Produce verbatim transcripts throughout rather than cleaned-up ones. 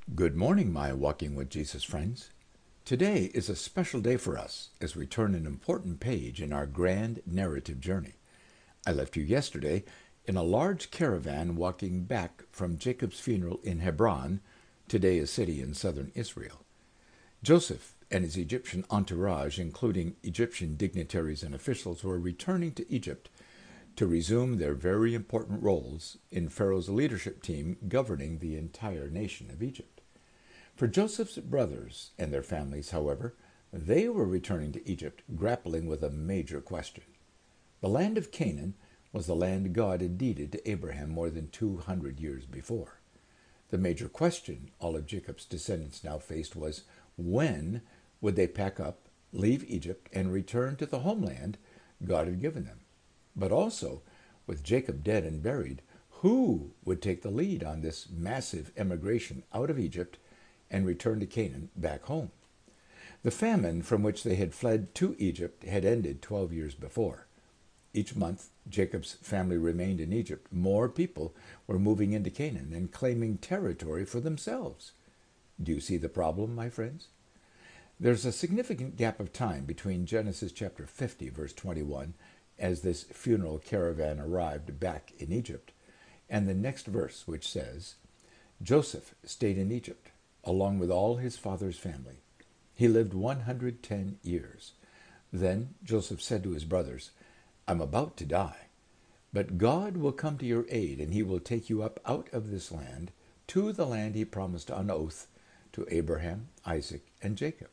Good morning, my Walking with Jesus friends. Today is a special day for us as we turn an important page in our grand narrative journey. I left you yesterday in a large caravan walking back from Jacob's funeral in Hebron, today a city in southern Israel. Joseph and his Egyptian entourage, including Egyptian dignitaries and officials, were returning to Egypt to resume their very important roles in Pharaoh's leadership team governing the entire nation of Egypt. For Joseph's brothers and their families, however, they were returning to Egypt grappling with a major question. The land of Canaan was the land God had deeded to Abraham more than two hundred years before. The major question all of Jacob's descendants now faced was, when would they pack up, leave Egypt, and return to the homeland God had given them? But also, with Jacob dead and buried, who would take the lead on this massive emigration out of Egypt and return to Canaan back home? The famine from which they had fled to Egypt had ended twelve years before. Each month, Jacob's family remained in Egypt. More people were moving into Canaan and claiming territory for themselves. Do you see the problem, my friends? There's a significant gap of time between Genesis chapter fifty, verse twenty-one, as this funeral caravan arrived back in Egypt, and the next verse, which says, Joseph stayed in Egypt, along with all his father's family. He lived one hundred ten years. Then Joseph said to his brothers, I'm about to die, but God will come to your aid, and he will take you up out of this land to the land he promised on oath to Abraham, Isaac, and Jacob.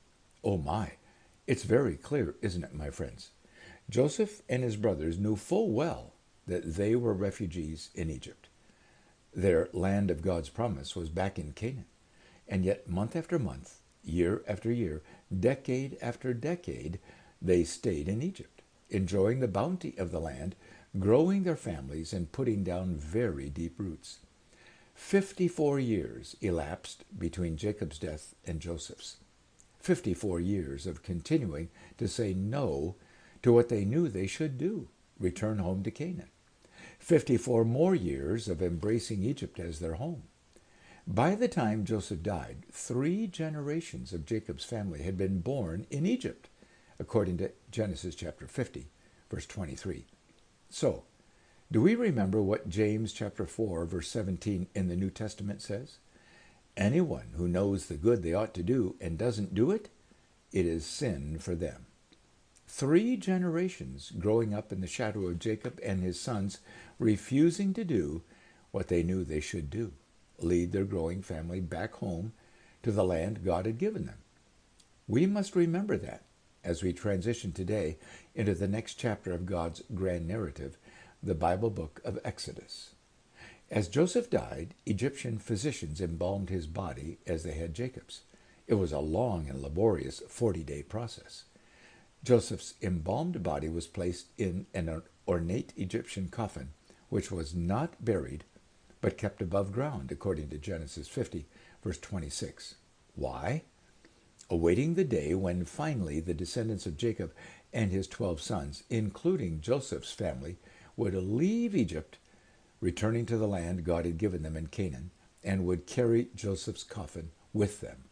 Oh my, it's very clear, isn't it, my friends? Joseph and his brothers knew full well that they were refugees in Egypt. Their land of God's promise was back in Canaan. And yet, month after month, year after year, decade after decade, they stayed in Egypt, enjoying the bounty of the land, growing their families, and putting down very deep roots. Fifty-four years elapsed between Jacob's death and Joseph's. Fifty-four years of continuing to say no to what they knew they should do, return home to Canaan. Fifty-four more years of embracing Egypt as their home. By the time Joseph died, three generations of Jacob's family had been born in Egypt, according to Genesis chapter fifty, verse twenty-three. So, do we remember what James chapter four, verse seventeen in the New Testament says? Anyone who knows the good they ought to do and doesn't do it, it is sin for them. Three generations growing up in the shadow of Jacob and his sons, refusing to do what they knew they should do, lead their growing family back home to the land God had given them. We must remember that as we transition today into the next chapter of God's grand narrative, the Bible book of Exodus. As Joseph died, Egyptian physicians embalmed his body as they had Jacob's. It was a long and laborious forty-day process. Joseph's embalmed body was placed in an ornate Egyptian coffin, which was not buried but kept above ground, according to Genesis fifty, verse twenty-six. Why? Awaiting the day when finally the descendants of Jacob and his twelve sons, including Joseph's family, would leave Egypt, returning to the land God had given them in Canaan, and would carry Joseph's coffin with them.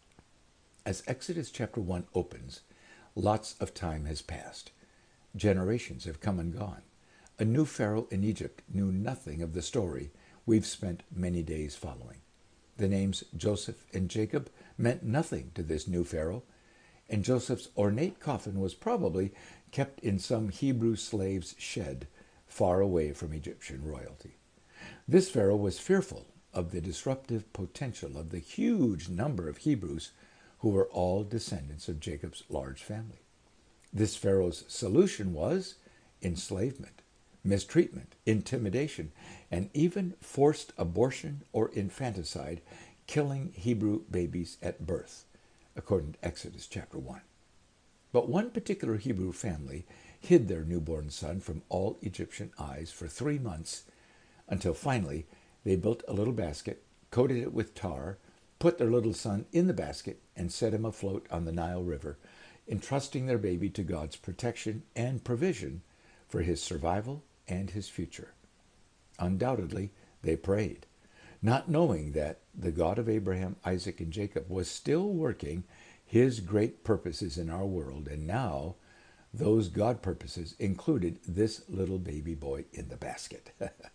As Exodus chapter one opens, lots of time has passed. Generations have come and gone. A new Pharaoh in Egypt knew nothing of the story we've spent many days following. The names Joseph and Jacob meant nothing to this new Pharaoh, and Joseph's ornate coffin was probably kept in some Hebrew slave's shed far away from Egyptian royalty. This Pharaoh was fearful of the disruptive potential of the huge number of Hebrews who were all descendants of Jacob's large family. This Pharaoh's solution was enslavement, mistreatment, intimidation, and even forced abortion or infanticide, killing Hebrew babies at birth, according to Exodus chapter one. But one particular Hebrew family hid their newborn son from all Egyptian eyes for three months until finally they built a little basket, coated it with tar, put their little son in the basket, and set him afloat on the Nile River, entrusting their baby to God's protection and provision for his survival and his future. Undoubtedly, they prayed. not knowing that the God of Abraham, Isaac, and Jacob was still working his great purposes in our world, and now those God purposes included this little baby boy in the basket.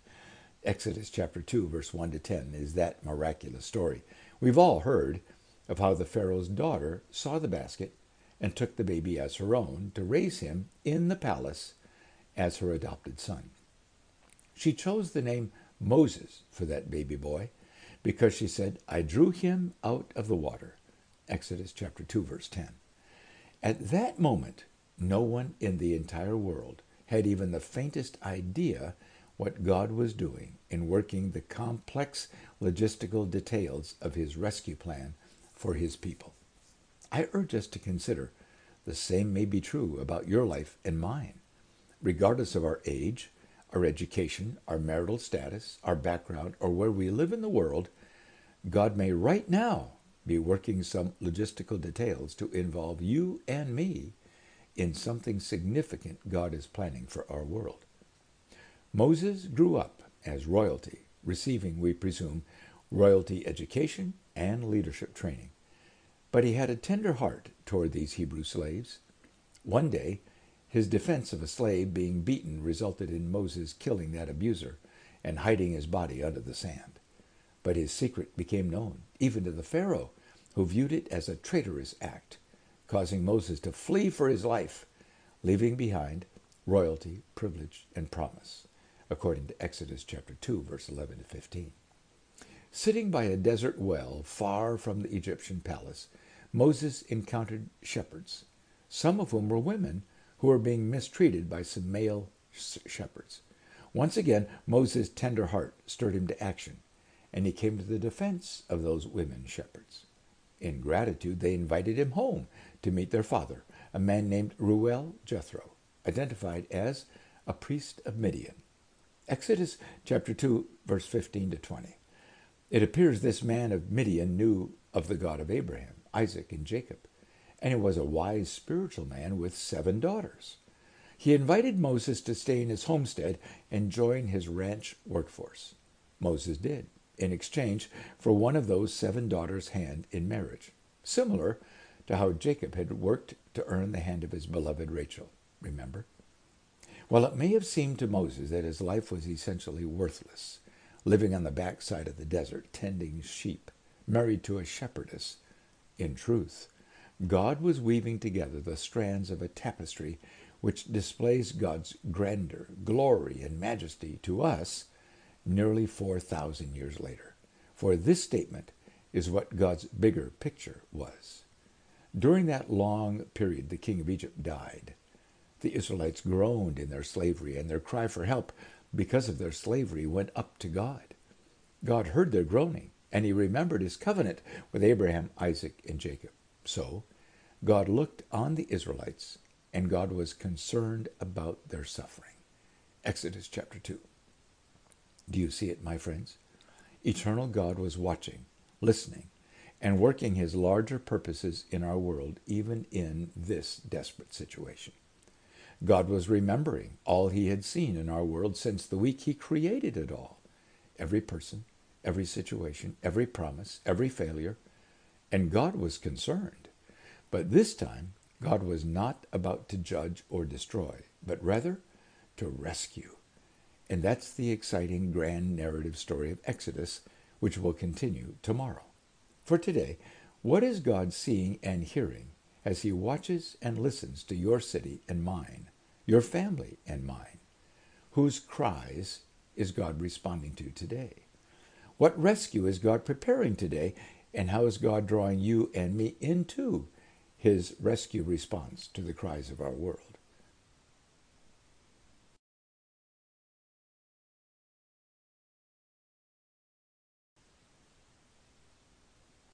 Exodus chapter two, verse one to ten is that miraculous story. We've all heard of how the Pharaoh's daughter saw the basket and took the baby as her own to raise him in the palace as her adopted son. She chose the name Moses for that baby boy because she said, I drew him out of the water. Exodus chapter two, verse ten. At that moment, no one in the entire world had even the faintest idea what God was doing in working the complex logistical details of his rescue plan for his people. I urge us to consider the same may be true about your life and mine. Regardless of our age, our education, our marital status, our background, or where we live in the world, God may right now be working some logistical details to involve you and me in something significant God is planning for our world. Moses grew up as royalty, receiving, we presume, royalty education and leadership training. But he had a tender heart toward these Hebrew slaves. One day, his defense of a slave being beaten resulted in Moses killing that abuser and hiding his body under the sand. But his secret became known, even to the Pharaoh, who viewed it as a traitorous act, causing Moses to flee for his life, leaving behind royalty, privilege, and promise, according to Exodus chapter two, verse eleven to fifteen. Sitting by a desert well far from the Egyptian palace, Moses encountered shepherds, some of whom were women who were being mistreated by some male shepherds. Once again, Moses' tender heart stirred him to action, and he came to the defense of those women shepherds. In gratitude, they invited him home to meet their father, a man named Reuel Jethro, identified as a priest of Midian. Exodus chapter two, verse fifteen to twenty. It appears this man of Midian knew of the God of Abraham, Isaac, and Jacob, and he was a wise spiritual man with seven daughters. He invited Moses to stay in his homestead and join his ranch workforce. Moses did, in exchange for one of those seven daughters' hand in marriage, similar to how Jacob had worked to earn the hand of his beloved Rachel. Remember? While it may have seemed to Moses that his life was essentially worthless, living on the backside of the desert, tending sheep, married to a shepherdess, in truth, God was weaving together the strands of a tapestry which displays God's grandeur, glory, and majesty to us nearly four thousand years later. For this statement is what God's bigger picture was. During that long period, the king of Egypt died. The Israelites groaned in their slavery, and their cry for help because of their slavery went up to God. God heard their groaning, and he remembered his covenant with Abraham, Isaac, and Jacob. So God looked on the Israelites, and God was concerned about their suffering. Exodus chapter two. Do you see it, my friends? Eternal God was watching, listening, and working his larger purposes in our world, even in this desperate situation. God was remembering all he had seen in our world since the week he created it all. Every person, every situation, every promise, every failure. And God was concerned. But this time, God was not about to judge or destroy, but rather to rescue. And that's the exciting grand narrative story of Exodus, which will continue tomorrow. For today, what is God seeing and hearing as he watches and listens to your city and mine, your family and mine? Whose cries is God responding to today? What rescue is God preparing today, and how is God drawing you and me into his rescue response to the cries of our world?